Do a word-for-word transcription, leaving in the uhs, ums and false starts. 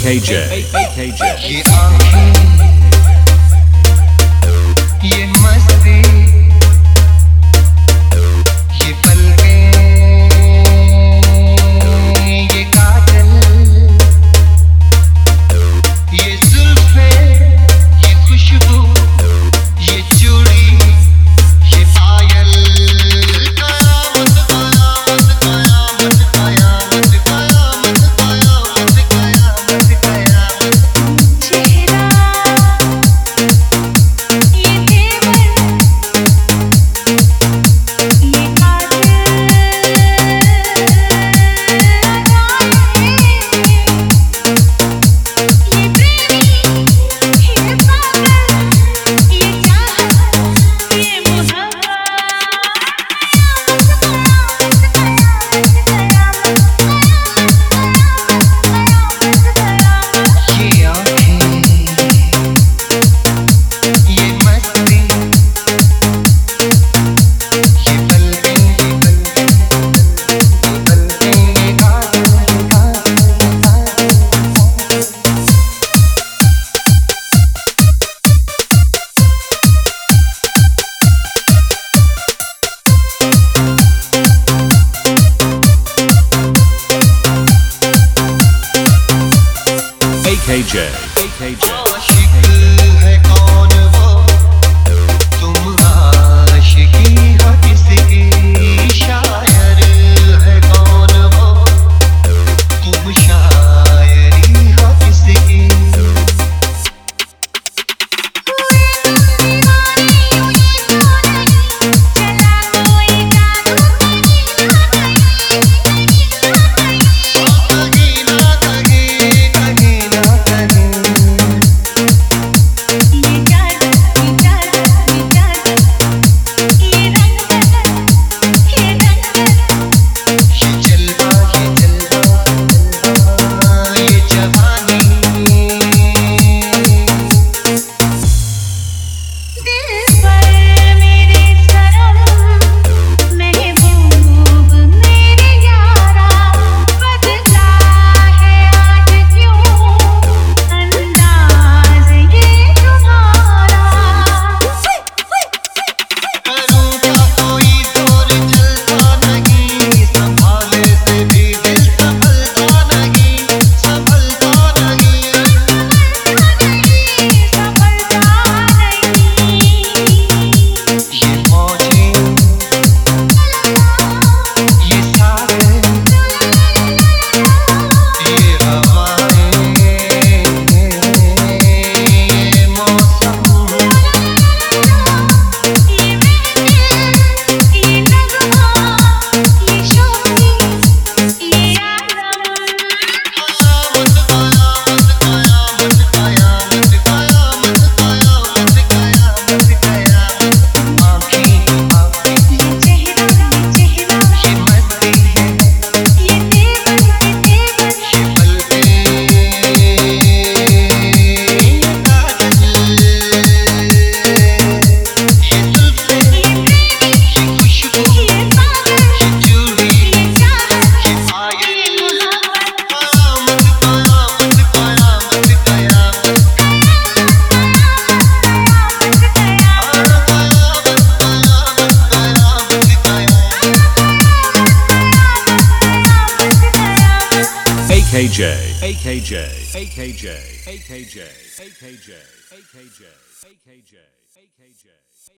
K J, K J. ये आँखें, ये मस्ती, ये पलकें, ये काजल, ये जुल्फें, ये खुशबू, ये चूड़ी, ये पायल, कयामत कयामत कयामत कयामत कयामत कयामत कयामत कयामत। चेहरा ये तेवर ये कातिल अदाएं ये प्रेमी ये पागल ये चाहत ये मोहब्बत ये आँखें, ये मस्ती, ये पलकें, ये पलकें, ये पलकें, ये काजल, ये काजल, ये काजल। A K J, A K J. आशिक है कौन वो, तुम आशिकी हो किसकी, शायर है कौन वो, तुम शायरी हो किसकी। कहीं ना कहीं, कहीं ना कहीं, ये जलवा, ये जलवा, ये जवानी। करूँ क्या कोई जोर चलता नहीं, संभाले से भी दिल संभलता नहीं, संभलता नहीं। ये मौजें, ये सागर, ये हवाएं, ये मौसम, कयामत कयामत कयामत कयामत कयामत कयामत कयामत कयामत। आँखें, आँखें, ये मस्ती है, ये पलकें, ये काजल, ये जुल्फें, ये खुशबू, ये चूड़ी, ये पायल, कयामत कयामत कयामत कयामत। A K J, A K J, A K J, A K J, A K J, A K J, A K J, A K J.